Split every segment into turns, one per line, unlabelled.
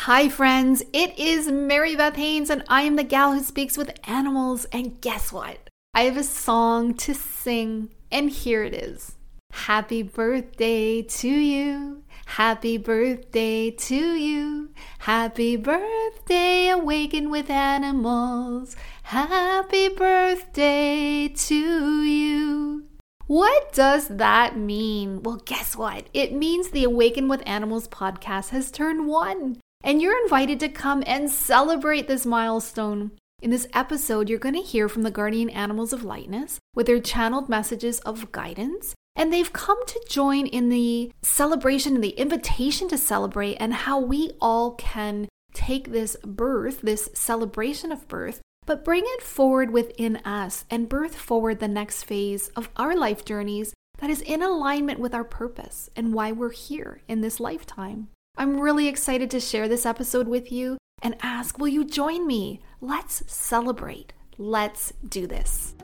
Hi friends, it is Mary Beth Haynes and I am the gal who speaks with animals, and guess what? I have a song to sing and here it is. Happy birthday to you, happy birthday to you, happy birthday awaken with animals, happy birthday to you. What does that mean? Well, guess what? It means the Awaken with Animals podcast has turned 1. And you're invited to come and celebrate this milestone. In this episode, you're going to hear from the guardian animals of lightness with their channeled messages of guidance. And they've come to join in the celebration and the invitation to celebrate, and how we all can take this birth, this celebration of birth, but bring it forward within us and birth forward the next phase of our life journeys that is in alignment with our purpose and why we're here in this lifetime. I'm really excited to share this episode with you and ask, will you join me? Let's celebrate. Let's do this.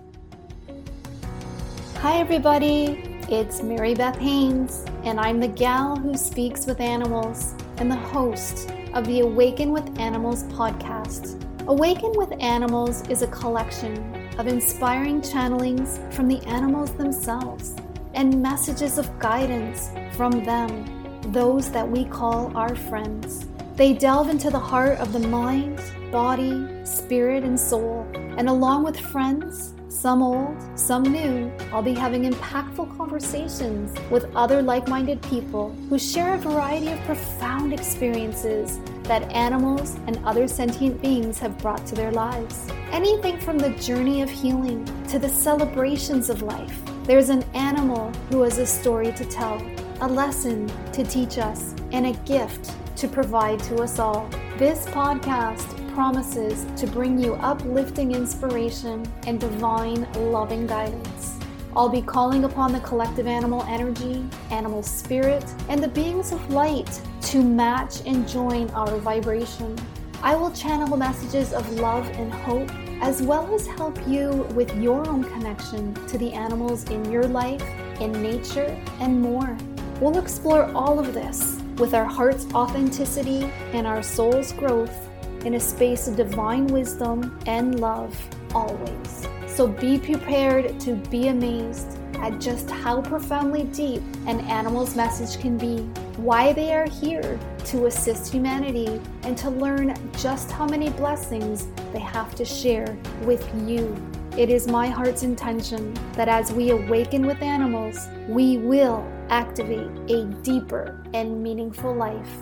Hi everybody, it's Mary Beth Haynes, and I'm the gal who speaks with animals and the host of the Awaken with Animals podcast. Awaken with Animals is a collection of inspiring channelings from the animals themselves and messages of guidance from them, those that we call our friends. They delve into the heart of the mind, body, spirit, and soul, and along with friends, some old, some new, I'll be having impactful conversations with other like-minded people who share a variety of profound experiences that animals and other sentient beings have brought to their lives. Anything from the journey of healing to the celebrations of life. There's an animal who has a story to tell, a lesson to teach us, and a gift to provide to us all. This podcast promises to bring you uplifting inspiration and divine loving guidance. I'll be calling upon the collective animal energy, animal spirit, and the beings of light to match and join our vibration. I will channel messages of love and hope, as well as help you with your own connection to the animals in your life, in nature, and more. We'll explore all of this with our heart's authenticity and our soul's growth in a space of divine wisdom and love always. So be prepared to be amazed at just how profoundly deep an animal's message can be, why they are here to assist humanity, and to learn just how many blessings they have to share with you. It is my heart's intention that as we awaken with animals, we will activate a deeper and meaningful life.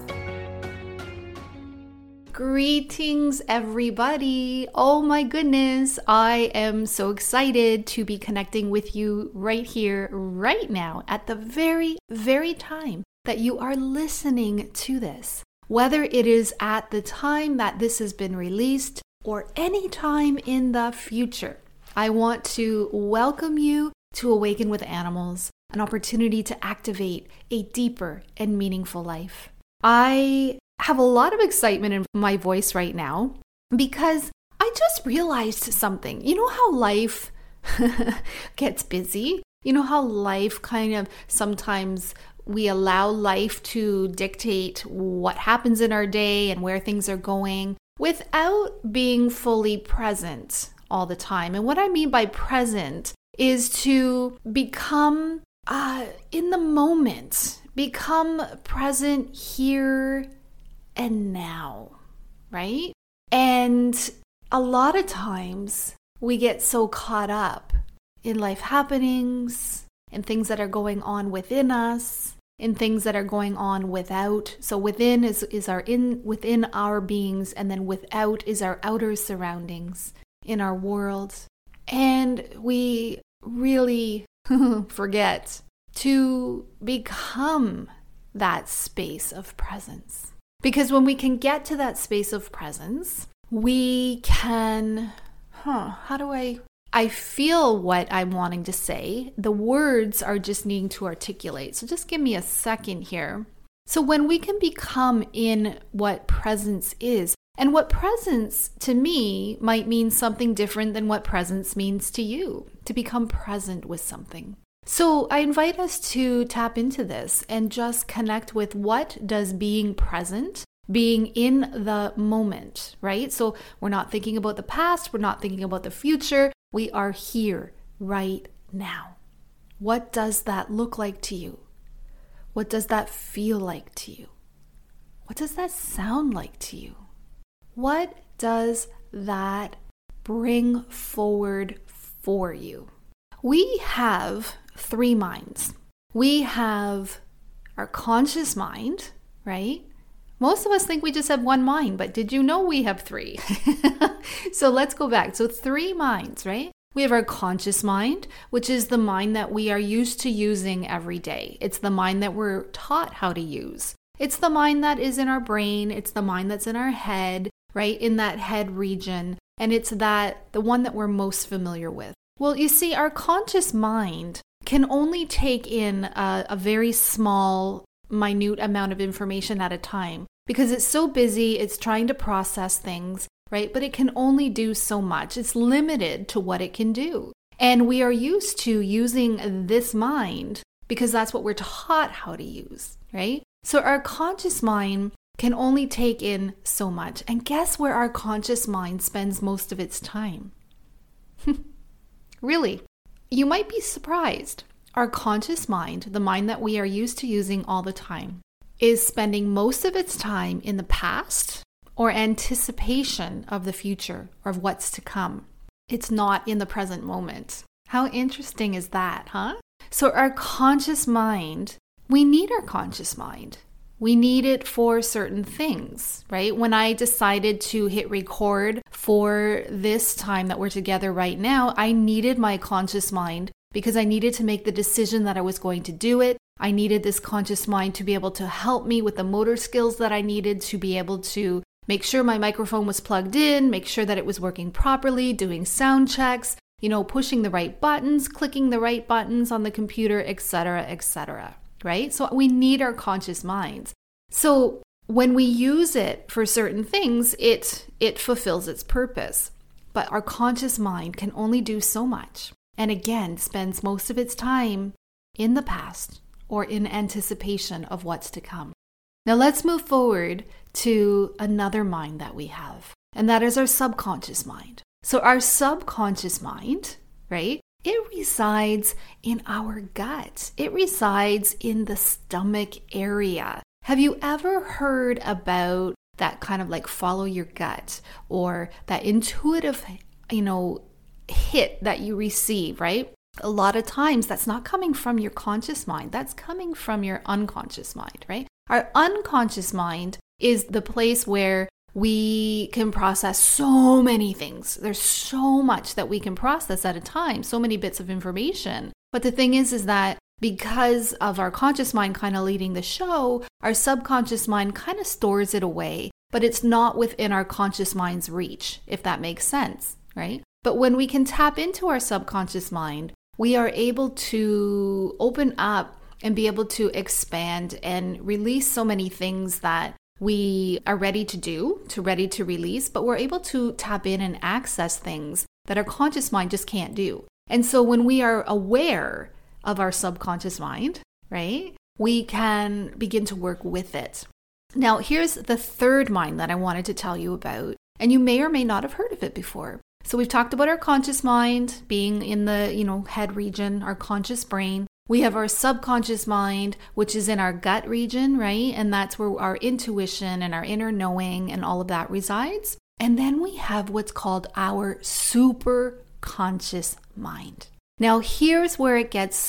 Greetings, everybody. Oh my goodness. I am so excited to be connecting with you right here, right now, at the very, very time that you are listening to this. Whether it is at the time that this has been released or any time in the future, I want to welcome you to Awaken with Animals, an opportunity to activate a deeper and meaningful life. I have a lot of excitement in my voice right now because I just realized something. You know how life gets busy? You know how life kind of sometimes we allow life to dictate what happens in our day and where things are going without being fully present all the time. And what I mean by present is to become in the moment, become present here and now, right? And a lot of times we get so caught up in life happenings and things that are going on within us and things that are going on without. So within is our within our beings, and then without is our outer surroundings in our world. And we really forget to become that space of presence. Because when we can get to that space of presence, we can, I feel what I'm wanting to say. The words are just needing to articulate. So just give me a second here. So when we can become in what presence is, and what presence to me might mean something different than what presence means to you, to become present with something. So I invite us to tap into this and just connect with what does being present being in the moment, right? So we're not thinking about the past, we're not thinking about the future. We are here right now. What does that look like to you? What does that feel like to you? What does that sound like to you? What does that bring forward for you? We have 3 minds. We have our conscious mind, right? Most of us think we just have 1 mind, but did you know we have 3? So let's go back. So 3 minds, right? We have our conscious mind, which is the mind that we are used to using every day. It's the mind that we're taught how to use. It's the mind that is in our brain. It's the mind that's in our head, right? In that head region. And it's the one that we're most familiar with. Well, you see, our conscious mind can only take in a very small, minute amount of information at a time because it's so busy, it's trying to process things, right? But it can only do so much. It's limited to what it can do. And we are used to using this mind because that's what we're taught how to use, right? So our conscious mind can only take in so much. And guess where our conscious mind spends most of its time? Really? You might be surprised. Our conscious mind, the mind that we are used to using all the time, is spending most of its time in the past or anticipation of the future or of what's to come. It's not in the present moment. How interesting is that, huh? So our conscious mind, we need our conscious mind. We need it for certain things, right? When I decided to hit record for this time that we're together right now, I needed my conscious mind because I needed to make the decision that I was going to do it. I needed this conscious mind to be able to help me with the motor skills that I needed to be able to make sure my microphone was plugged in, make sure that it was working properly, doing sound checks, pushing the right buttons, clicking the right buttons on the computer, etc., right? So we need our conscious minds. So when we use it for certain things, it fulfills its purpose. But our conscious mind can only do so much. And again, spends most of its time in the past or in anticipation of what's to come. Now let's move forward to another mind that we have, and that is our subconscious mind. So our subconscious mind, right? It resides in our gut. It resides in the stomach area. Have you ever heard about that kind of like follow your gut or that intuitive, hit that you receive, right? A lot of times that's not coming from your conscious mind. That's coming from your unconscious mind, right? Our unconscious mind is the place where we can process so many things. There's so much that we can process at a time, so many bits of information. But the thing is that because of our conscious mind kind of leading the show, our subconscious mind kind of stores it away, but it's not within our conscious mind's reach, if that makes sense, right? But when we can tap into our subconscious mind, we are able to open up and be able to expand and release so many things that we are ready to do, ready to release, but we're able to tap in and access things that our conscious mind just can't do. And so when we are aware of our subconscious mind, right, we can begin to work with it. Now, here's the third mind that I wanted to tell you about, and you may or may not have heard of it before. So we've talked about our conscious mind being in the, head region, our conscious brain. We have our subconscious mind, which is in our gut region, right? And that's where our intuition and our inner knowing and all of that resides. And then we have what's called our super conscious mind. Now, here's where it gets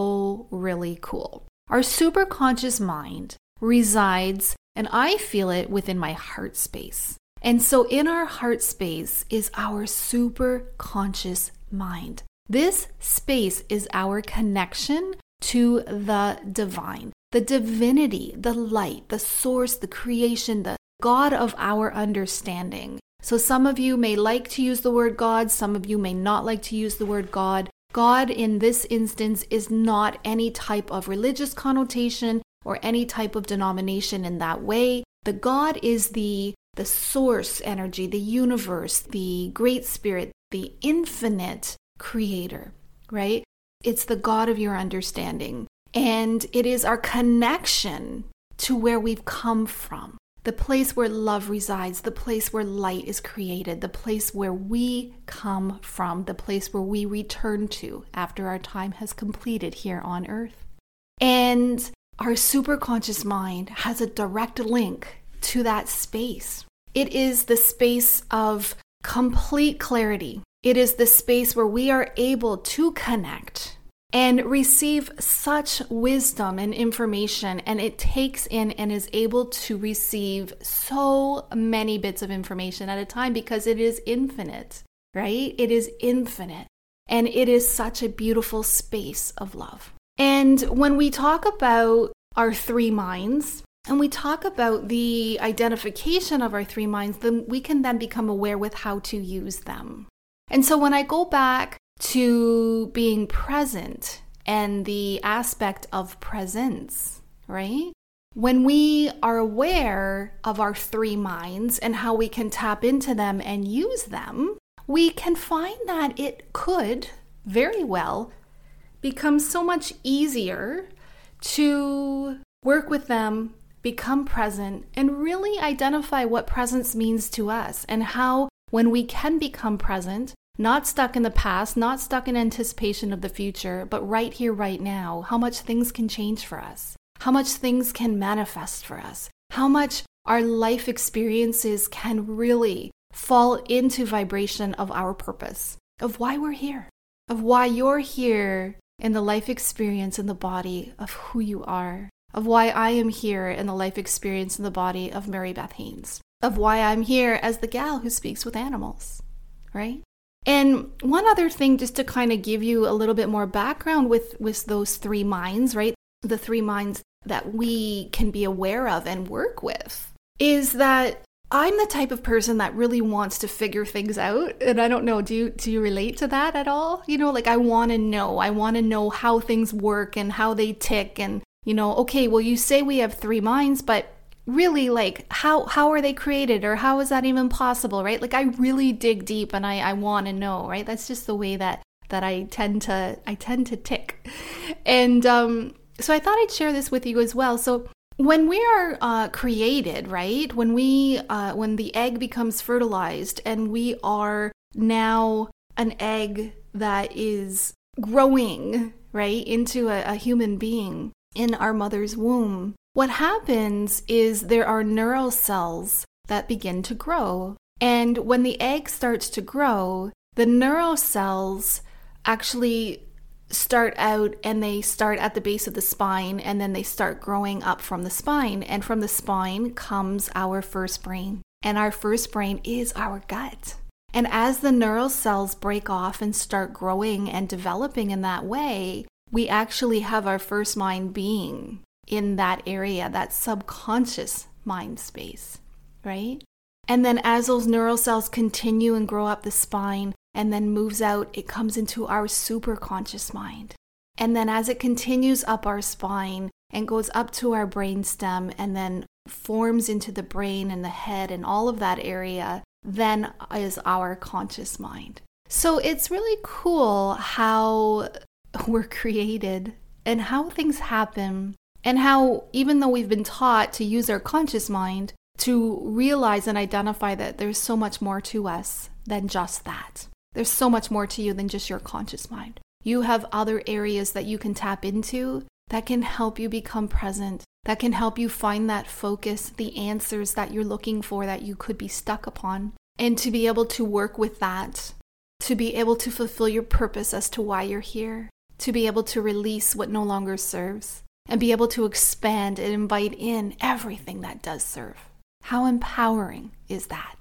so really cool. Our super conscious mind resides, and I feel it within my heart space. And so in our heart space is our super conscious mind. This space is our connection to the divine, the divinity, the light, the source, the creation, the God of our understanding. So some of you may like to use the word God, some of you may not like to use the word God. God in this instance is not any type of religious connotation or any type of denomination in that way. The God is the source energy, the universe, the great spirit, the infinite creator, right? It's the God of your understanding. And it is our connection to where we've come from. the place where love resides, the place where light is created, the place where we come from, the place where we return to after our time has completed here on earth. And our superconscious mind has a direct link to that space. It is the space of complete clarity. It is the space where we are able to connect and receive such wisdom and information, and it takes in and is able to receive so many bits of information at a time because it is infinite, right? It is infinite, and it is such a beautiful space of love. And when we talk about our three minds, and we talk about the identification of our three minds, then we can then become aware with how to use them. And so when I go back to being present and the aspect of presence, right? When we are aware of our three minds and how we can tap into them and use them, we can find that it could very well become so much easier to work with them, become present, and really identify what presence means to us and how when we can become present, not stuck in the past, not stuck in anticipation of the future, but right here, right now, how much things can change for us, how much things can manifest for us, how much our life experiences can really fall into vibration of our purpose, of why we're here, of why you're here in the life experience in the body of who you are, of why I am here in the life experience in the body of Mary Beth Haynes, of why I'm here as the gal who speaks with animals, right? And one other thing, just to kind of give you a little bit more background with those three minds, right? The three minds that we can be aware of and work with, is that I'm the type of person that really wants to figure things out. And I don't know, do you relate to that at all? You know, like I want to know how things work and how they tick. And, you know, okay, well, you say we have three minds, but really, like, how are they created, or how is that even possible, right? Like, I really dig deep and I want to know, right? That's just the way that I tend to tick. And so I thought I'd share this with you as well. So when we are created, right? When the egg becomes fertilized and we are now an egg that is growing, right, into a human being in our mother's womb, what happens is there are neural cells that begin to grow. And when the egg starts to grow, the neural cells actually start out and they start at the base of the spine, and then they start growing up from the spine. And from the spine comes our first brain. And our first brain is our gut. And as the neural cells break off and start growing and developing in that way, we actually have our first mind being in that area, that subconscious mind space, right? And then as those neural cells continue and grow up the spine and then moves out, it comes into our superconscious mind. And then as it continues up our spine and goes up to our brainstem and then forms into the brain and the head and all of that area, then is our conscious mind. So it's really cool how we're created and how things happen. And how, even though we've been taught to use our conscious mind, to realize and identify that there's so much more to us than just that. There's so much more to you than just your conscious mind. You have other areas that you can tap into that can help you become present, that can help you find that focus, the answers that you're looking for that you could be stuck upon. And to be able to work with that, to be able to fulfill your purpose as to why you're here, to be able to release what no longer serves, and be able to expand and invite in everything that does serve. How empowering is that?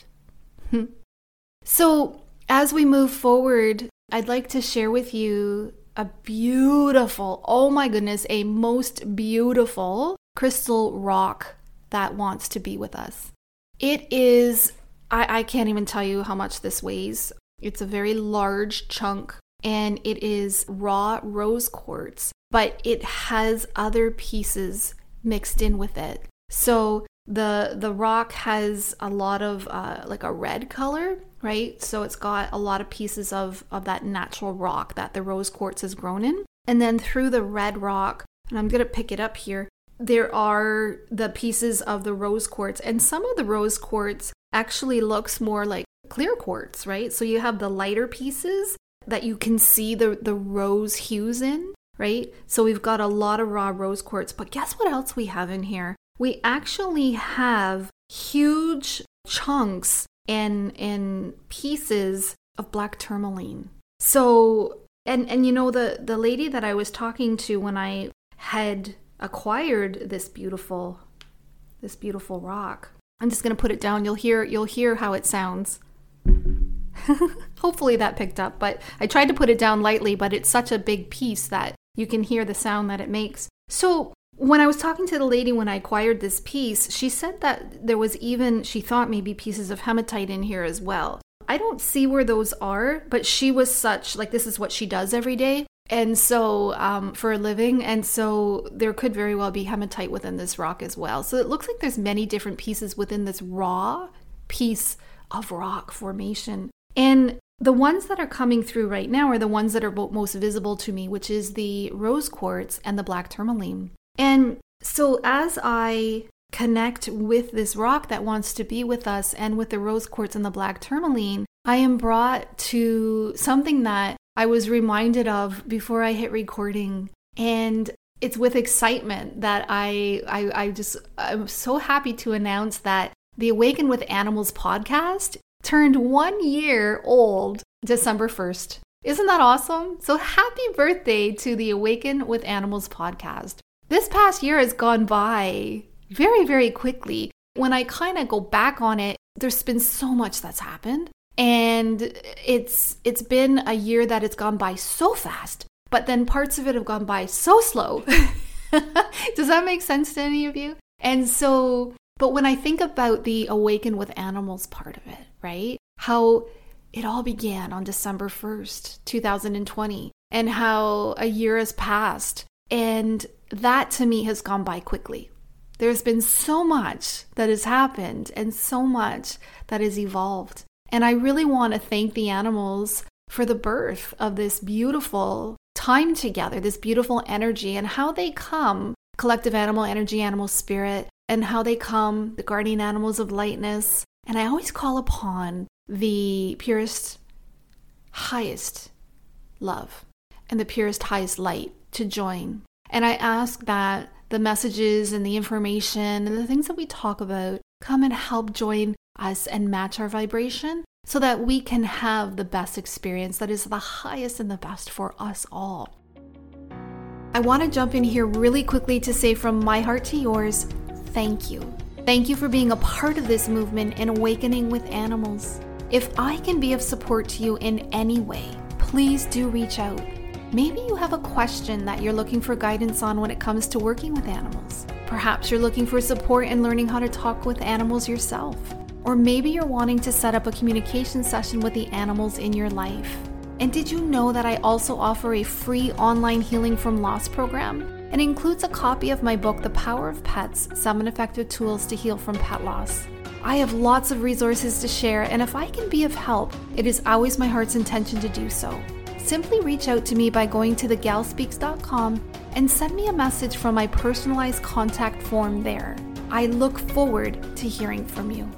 So as we move forward, I'd like to share with you a beautiful, oh my goodness, a most beautiful crystal rock that wants to be with us. It is, I can't even tell you how much this weighs. It's a very large chunk, and it is raw rose quartz, but it has other pieces mixed in with it. So the rock has a lot of like a red color, right? So it's got a lot of pieces of that natural rock that the rose quartz has grown in. And then through the red rock, and I'm going to pick it up here, there are the pieces of the rose quartz, and some of the rose quartz actually looks more like clear quartz, right? So you have the lighter pieces that you can see the rose hues in, right? So we've got a lot of raw rose quartz, but guess what else we have in here? We actually have huge chunks and pieces of black tourmaline. So, and you know, the lady that I was talking to when I had acquired this beautiful rock, I'm just going to put it down. You'll hear how it sounds. Hopefully that picked up, but I tried to put it down lightly, but it's such a big piece that you can hear the sound that it makes. So when I was talking to the lady when I acquired this piece, she said that there was even, she thought maybe pieces of hematite in here as well. I don't see where those are, but she was such, like, this is what she does every day. And so, for a living. And so there could very well be hematite within this rock as well. So it looks like there's many different pieces within this raw piece of rock formation. And the ones that are coming through right now are the ones that are most visible to me, which is the rose quartz and the black tourmaline. And so as I connect with this rock that wants to be with us and with the rose quartz and the black tourmaline, I am brought to something that I was reminded of before I hit recording. And it's with excitement that I'm so happy to announce that the Awaken with Animals podcast turned 1 year old December 1st. Isn't that awesome? So happy birthday to the Awaken with Animals podcast. This past year has gone by very, very quickly. When I kind of go back on it, there's been so much that's happened. And it's been a year that it's gone by so fast, but then parts of it have gone by so slow. Does that make sense to any of you? And so, but when I think about the Awaken with Animals part of it, right? How it all began on December 1st, 2020, and how a year has passed. And that to me has gone by quickly. There's been so much that has happened and so much that has evolved. And I really want to thank the animals for the birth of this beautiful time together, this beautiful energy, and how they come, collective animal energy, animal spirit, and how they come, the guardian animals of lightness. And I always call upon the purest, highest love and the purest, highest light to join. And I ask that the messages and the information and the things that we talk about come and help join us and match our vibration so that we can have the best experience that is the highest and the best for us all. I want to jump in here really quickly to say from my heart to yours, thank you. Thank you for being a part of this movement in Awakening with Animals. If I can be of support to you in any way, please do reach out. Maybe you have a question that you're looking for guidance on when it comes to working with animals. Perhaps you're looking for support in learning how to talk with animals yourself. Or maybe you're wanting to set up a communication session with the animals in your life. And did you know that I also offer a free online healing from loss program? It includes a copy of my book, The Power of Pets, 7 Effective Tools to Heal from Pet Loss. I have lots of resources to share, and if I can be of help, it is always my heart's intention to do so. Simply reach out to me by going to thegalspeaks.com and send me a message from my personalized contact form there. I look forward to hearing from you.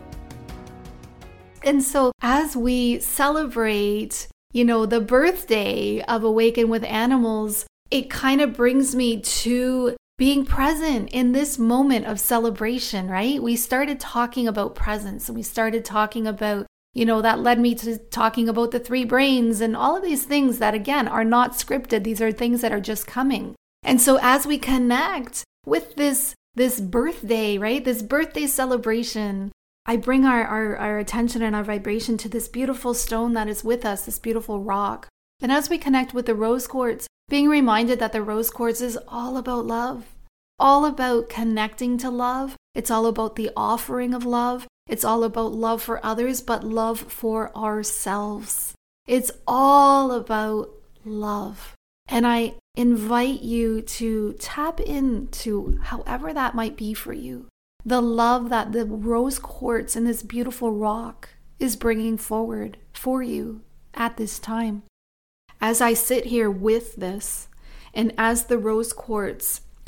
And so as we celebrate, the birthday of Awaken with Animals, it kind of brings me to being present in this moment of celebration, right? We started talking about presence and we started talking about, that led me to talking about the 3 brains and all of these things that, again, are not scripted. These are things that are just coming. And so as we connect with this birthday, right? This birthday celebration, I bring our attention and our vibration to this beautiful stone that is with us, this beautiful rock. And as we connect with the rose quartz, being reminded that the rose quartz is all about love, all about connecting to love. It's all about the offering of love. It's all about love for others, but love for ourselves. It's all about love. And I invite you to tap into however that might be for you. The love that the rose quartz and this beautiful rock is bringing forward for you at this time. As I sit here with this, and as the rose quartz kind of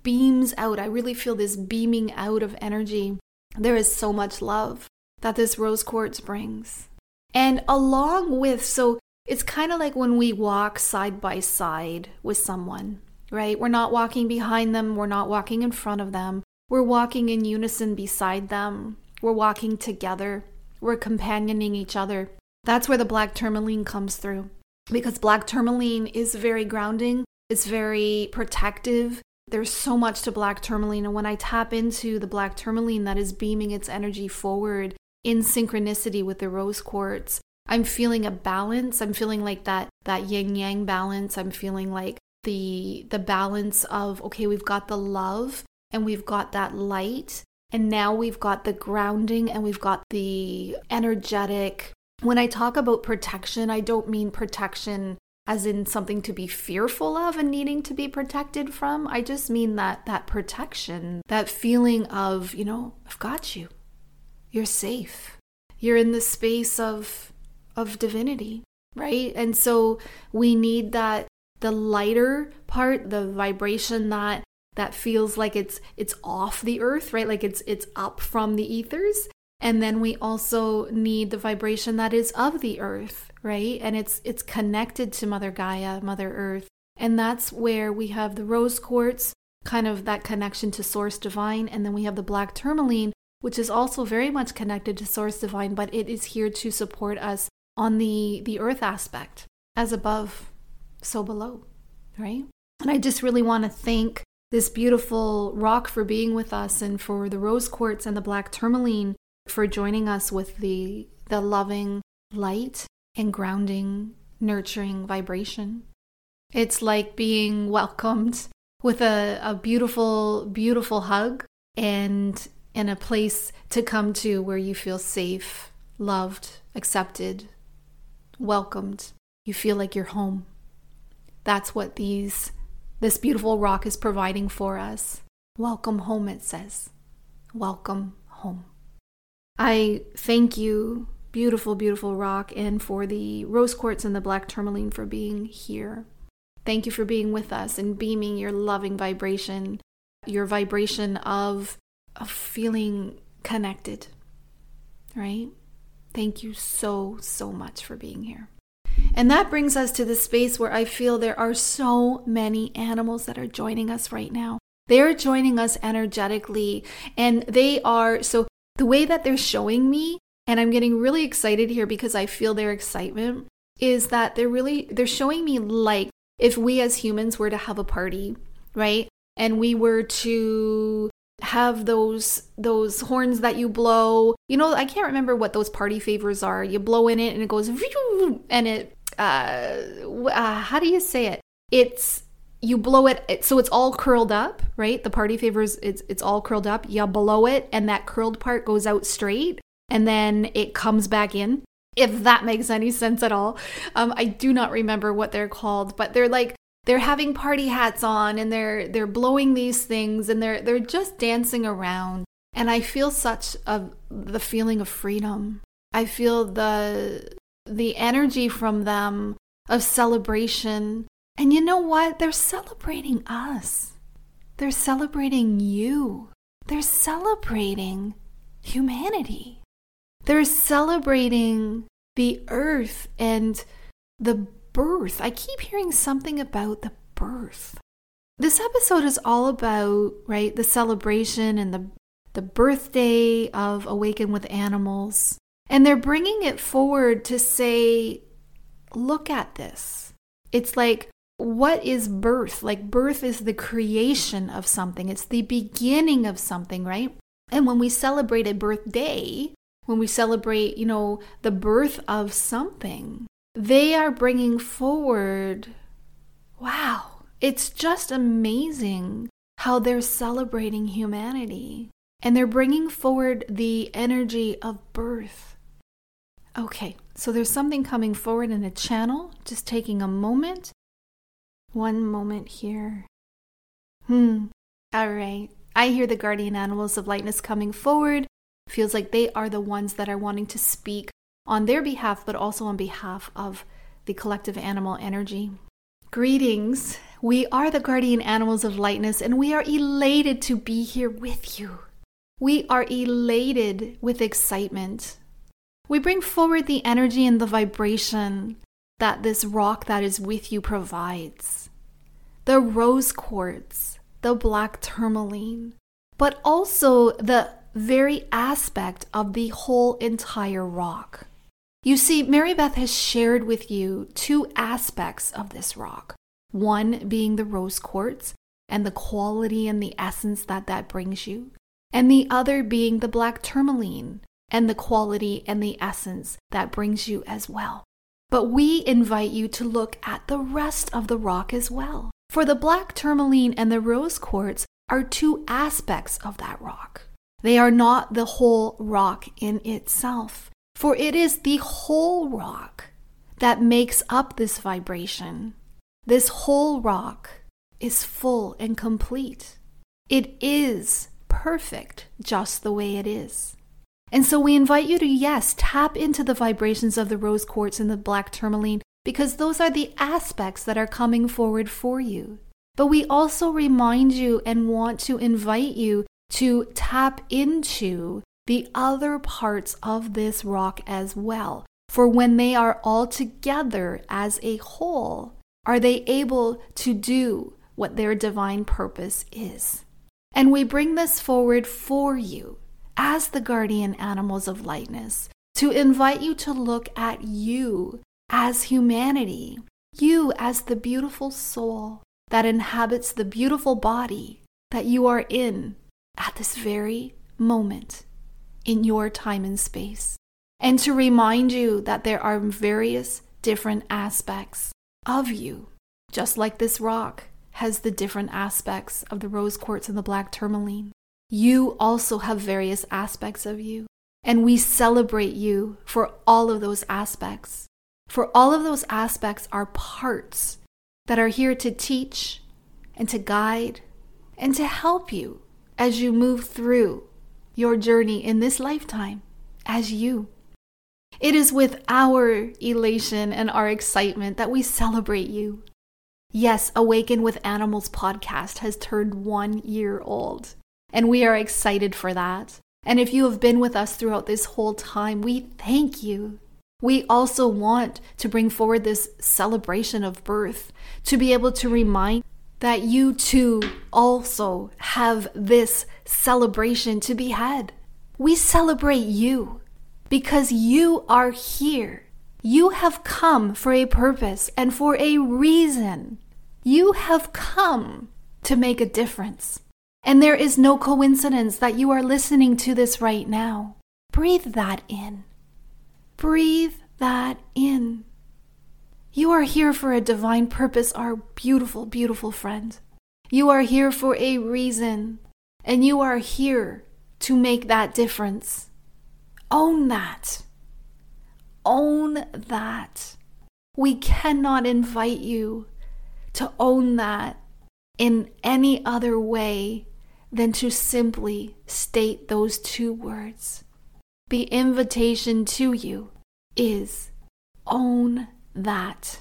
beams out. I really feel this beaming out of energy. There is so much love that this rose quartz brings. And along with, so it's kind of like when we walk side by side with someone, right? We're not walking behind them. We're not walking in front of them. We're walking in unison beside them. We're walking together. We're companioning each other. That's where the black tourmaline comes through, because black tourmaline is very grounding. It's very protective. There's so much to black tourmaline. And when I tap into the black tourmaline that is beaming its energy forward in synchronicity with the rose quartz, I'm feeling a balance. I'm feeling like that yin yang balance. I'm feeling like the balance of, okay, we've got the love and we've got that light, and now we've got the grounding and we've got the energetic. When I talk about protection, I don't mean protection as in something to be fearful of and needing to be protected from. I just mean that protection, that feeling of, I've got you. You're safe. You're in the space of divinity, right? And so we need that, the lighter part, the vibration that feels like it's off the earth, right? Like it's up from the ethers. And then we also need the vibration that is of the earth, right? And it's connected to Mother Gaia, Mother Earth. And that's where we have the rose quartz, kind of that connection to Source Divine. And then we have the black tourmaline, which is also very much connected to Source Divine, but it is here to support us on the earth aspect. As above, so below, right? And I just really want to thank this beautiful rock for being with us, and for the rose quartz and the black tourmaline for joining us with the loving light and grounding, nurturing vibration. It's like being welcomed with a beautiful, beautiful hug, and in a place to come to where you feel safe, loved, accepted, welcomed. You feel like you're home. That's what this beautiful rock is providing for us. Welcome home, it says. Welcome home. I thank you, beautiful, beautiful rock, and for the rose quartz and the black tourmaline for being here. Thank you for being with us and beaming your loving vibration, your vibration of feeling connected, right? Thank you so, so much for being here. And that brings us to the space where I feel there are so many animals that are joining us right now. They are joining us energetically, and they are, so the way that they're showing me, and I'm getting really excited here because I feel their excitement, is that they're showing me like if we as humans were to have a party, right? And we were to have those horns that you blow. I can't remember what those party favors are. You blow in it and it goes, and it, how do you say it? You blow it, so it's all curled up, right? The party favors, it's all curled up. You blow it, and that curled part goes out straight, and then it comes back in, if that makes any sense at all. I do not remember what they're called, but they're having party hats on, and they're blowing these things, and they're just dancing around. And I feel such the feeling of freedom. I feel the energy from them of celebration. And you know what? They're celebrating us. They're celebrating you. They're celebrating humanity. They're celebrating the earth and the birth. I keep hearing something about the birth. This episode is all about, right, the celebration and the birthday of Awaken with Animals. And they're bringing it forward to say, look at this. It's like, what is birth? Like, birth is the creation of something. It's the beginning of something, right? And when we celebrate a birthday, when we celebrate, the birth of something, they are bringing forward, wow, it's just amazing how they're celebrating humanity. And they're bringing forward the energy of birth. Okay, so there's something coming forward in a channel, just taking a moment. One moment here. All right. I hear the guardian animals of lightness coming forward. Feels like they are the ones that are wanting to speak on their behalf, but also on behalf of the collective animal energy. Greetings. We are the guardian animals of lightness, and we are elated to be here with you. We are elated with excitement. We bring forward the energy and the vibration that this rock that is with you provides. The rose quartz, the black tourmaline, but also the very aspect of the whole entire rock. You see, Mary Beth has shared with you two aspects of this rock. One being the rose quartz and the quality and the essence that brings you. And the other being the black tourmaline and the quality and the essence that brings you as well. But we invite you to look at the rest of the rock as well. For the black tourmaline and the rose quartz are two aspects of that rock. They are not the whole rock in itself, for it is the whole rock that makes up this vibration. This whole rock is full and complete. It is perfect just the way it is. And so we invite you to, yes, tap into the vibrations of the rose quartz and the black tourmaline, because those are the aspects that are coming forward for you. But we also remind you and want to invite you to tap into the other parts of this rock as well. For when they are all together as a whole, are they able to do what their divine purpose is? And we bring this forward for you as the guardian animals of lightness to invite you to look at you as humanity, you as the beautiful soul that inhabits the beautiful body that you are in at this very moment in your time and space. And to remind you that there are various different aspects of you, just like this rock has the different aspects of the rose quartz and the black tourmaline. You also have various aspects of you, and we celebrate you for all of those aspects. For all of those aspects are parts that are here to teach and to guide and to help you as you move through your journey in this lifetime as you. It is with our elation and our excitement that we celebrate you. Yes, Awaken with Animals podcast has turned 1 year old, and we are excited for that. And if you have been with us throughout this whole time, we thank you. We also want to bring forward this celebration of birth to be able to remind that you too also have this celebration to be had. We celebrate you because you are here. You have come for a purpose and for a reason. You have come to make a difference. And there is no coincidence that you are listening to this right now. Breathe that in. Breathe that in. You are here for a divine purpose, our beautiful, beautiful friend. You are here for a reason, and you are here to make that difference. Own that. Own that. We cannot invite you to own that in any other way than to simply state those two words. The invitation to you is own that.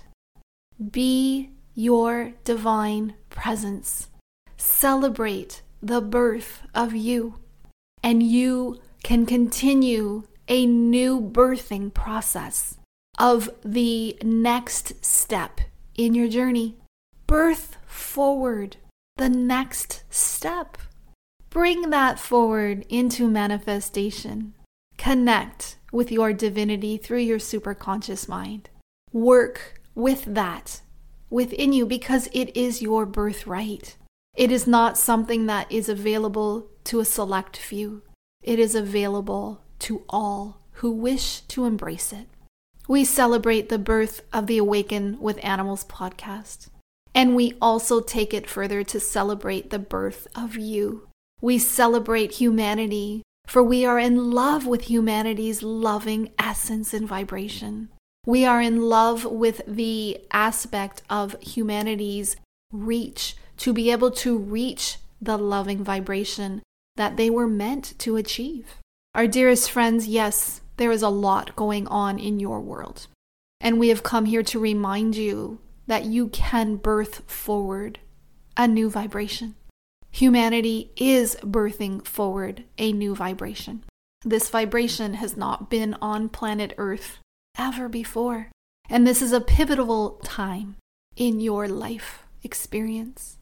Be your divine presence. Celebrate the birth of you, and you can continue a new birthing process of the next step in your journey. Birth forward the next step. Bring that forward into manifestation. Connect with your divinity through your superconscious mind. Work with that within you because it is your birthright. It is not something that is available to a select few. It is available to all who wish to embrace it. We celebrate the birth of the Awaken with Animals podcast. And we also take it further to celebrate the birth of you. We celebrate humanity, for we are in love with humanity's loving essence and vibration. We are in love with the aspect of humanity's reach to be able to reach the loving vibration that they were meant to achieve. Our dearest friends, yes, there is a lot going on in your world. And we have come here to remind you that you can birth forward a new vibration. Humanity is birthing forward a new vibration. This vibration has not been on planet Earth ever before. And this is a pivotal time in your life experience.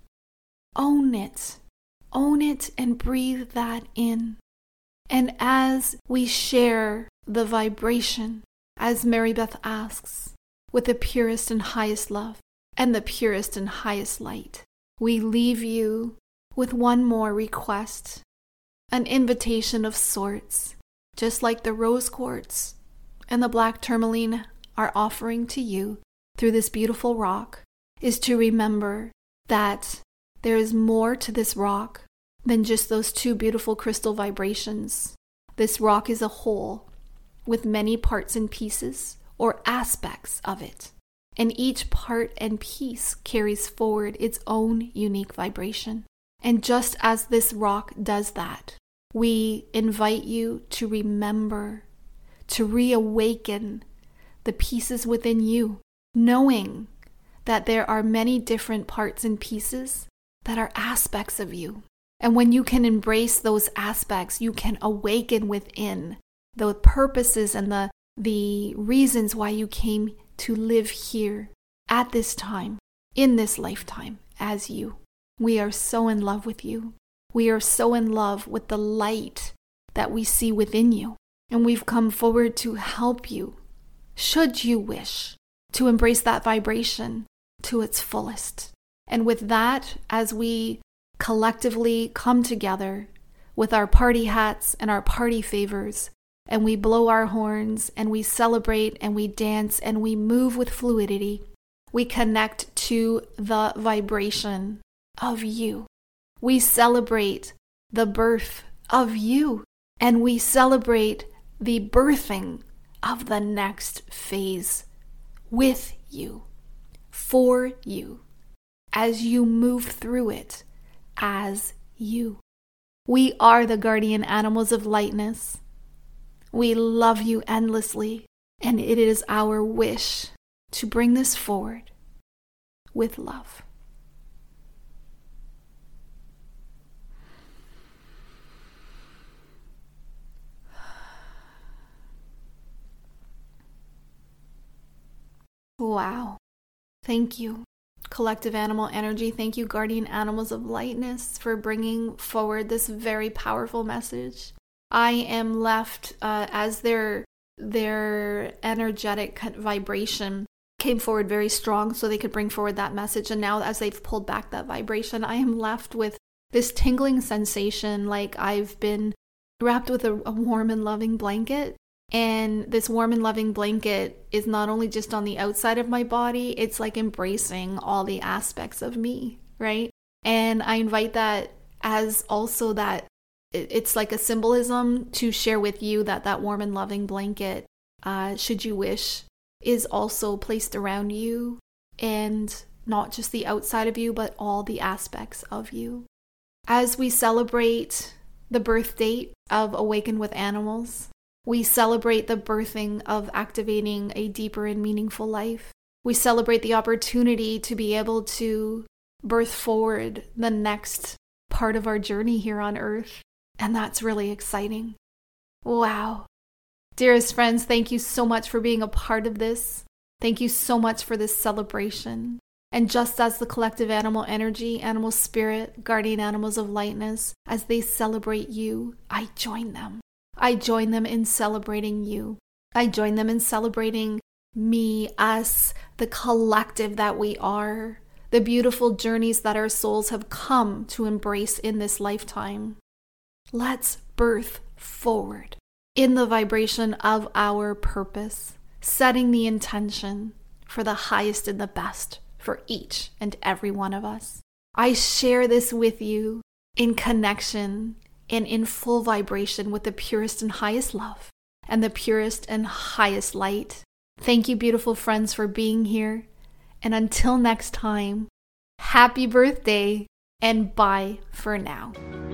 Own it. Own it and breathe that in. And as we share the vibration, as Mary Beth asks, with the purest and highest love and the purest and highest light, we leave you with one more request, an invitation of sorts, just like the rose quartz and the black tourmaline are offering to you through this beautiful rock, is to remember that there is more to this rock than just those two beautiful crystal vibrations. This rock is a whole with many parts and pieces or aspects of it. And each part and piece carries forward its own unique vibration. And just as this rock does that, we invite you to remember, to reawaken the pieces within you, knowing that there are many different parts and pieces that are aspects of you. And when you can embrace those aspects, you can awaken within the purposes and the reasons why you came to live here at this time, in this lifetime, as you. We are so in love with you. We are so in love with the light that we see within you. And we've come forward to help you, should you wish, to embrace that vibration to its fullest. And with that, as we collectively come together with our party hats and our party favors, and we blow our horns, and we celebrate, and we dance, and we move with fluidity, we connect to the vibration of you. We celebrate the birth of you, and we celebrate the birthing of the next phase with you, for you, as you move through it as you. We are the guardian animals of lightness. We love you endlessly, and it is our wish to bring this forward with love. Wow. Thank you, collective animal energy. Thank you, guardian animals of lightness, for bringing forward this very powerful message. I am left as their energetic vibration came forward very strong so they could bring forward that message. And now as they've pulled back that vibration, I am left with this tingling sensation like I've been wrapped with a warm and loving blanket. And this warm and loving blanket is not only just on the outside of my body, it's like embracing all the aspects of me, right? And I invite that as also that it's like a symbolism to share with you that that warm and loving blanket, should you wish, is also placed around you, and not just the outside of you, but all the aspects of you. As we celebrate the birth date of Awaken with Animals, we celebrate the birthing of activating a deeper and meaningful life. We celebrate the opportunity to be able to birth forward the next part of our journey here on Earth. And that's really exciting. Wow. Dearest friends, thank you so much for being a part of this. Thank you so much for this celebration. And just as the collective animal energy, animal spirit, guardian animals of lightness, as they celebrate you, I join them. I join them in celebrating you. I join them in celebrating me, us, the collective that we are, the beautiful journeys that our souls have come to embrace in this lifetime. Let's birth forward in the vibration of our purpose, setting the intention for the highest and the best for each and every one of us. I share this with you in connection and in full vibration with the purest and highest love and the purest and highest light. Thank you, beautiful friends, for being here. And until next time, happy birthday and bye for now.